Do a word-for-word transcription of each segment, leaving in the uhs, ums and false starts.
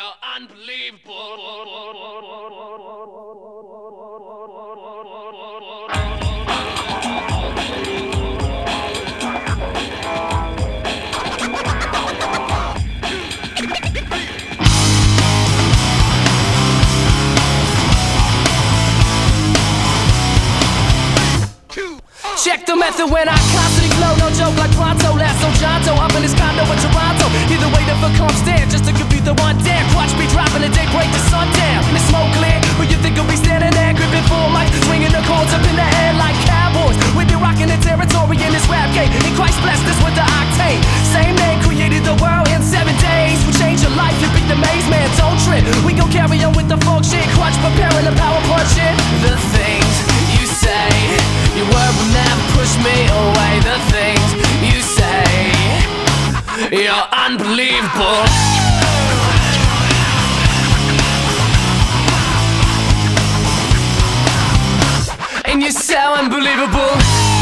You're unbelievable. Check the method when I constantly flow, no joke like Pronto, Lasso Jonto, up in his condo in Toronto. Either way the fuck comes there, just to compute the one damn. Watch me dropping the day break the sundown. And the smoke clear, but you think I'll be standing there, gripping full mic, swinging the chords up in the air like cowboys. We be rocking the territory in this rap game, and Christ blessed us with the octane. Same name created the world in seven days. We change your life, you beat the maze, man, don't trip. We gon' carry on with the folk shit, crunch preparing the power punch shit. The things you say, your word will never push me away. The things you say, you're unbelievable. And you're so unbelievable.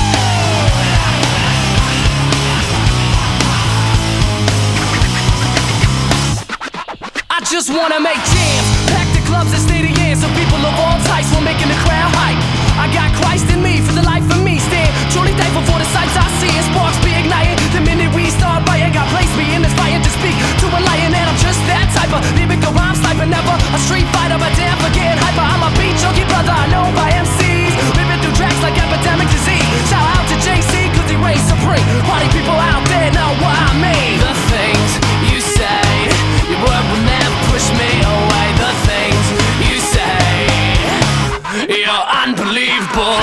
I just wanna make jams, pack the clubs and stadiums, so people of all types will making the crowd hype. I got Christ in me for the life of me. Stand truly thankful for the sights I see and sparks be igniting. The minute we start writing, God placed me in this fire to speak to a lion, and I'm just that type of lyrical rhyme sniper. Never a street fighter, but damn for getting hyper. I'm a beat junkie brother, I know by M Cs, living through tracks like epidemic disease. Shout out to J C, cause he reigns supreme. Party people out there know what I mean. The things you say, your word will never push me away. The things you say, you're unbelievable.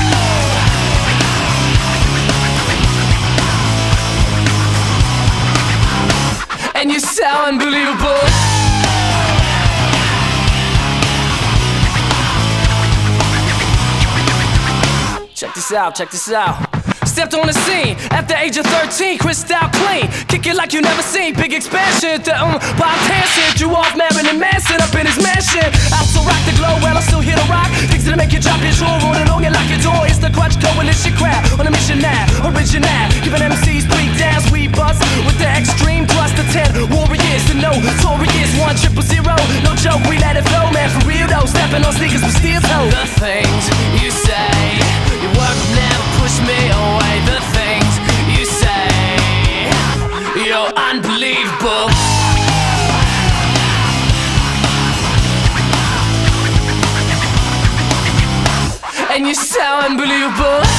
And you sound unbelievable. Check this out, check this out. Stepped on the scene at the age of thirteen, crystal clean, kick it like you never seen. Big expansion, the um, pop dancing, drew off Marilyn Manson up in his mansion. Out to rock the globe, well I'm still here to rock. Things that make you drop your jaw, rolling on you like your door. It's the Crutch Coalition crowd on a mission now, original, giving M Cs break downs, we bust with the extreme plus the ten warriors, the notorious one triple zero. No joke, we let it flow, man, for real though. Stepping on sneakers with steel toes. The things you say, your work will never push me away. The things you say, you're unbelievable. And you sound unbelievable.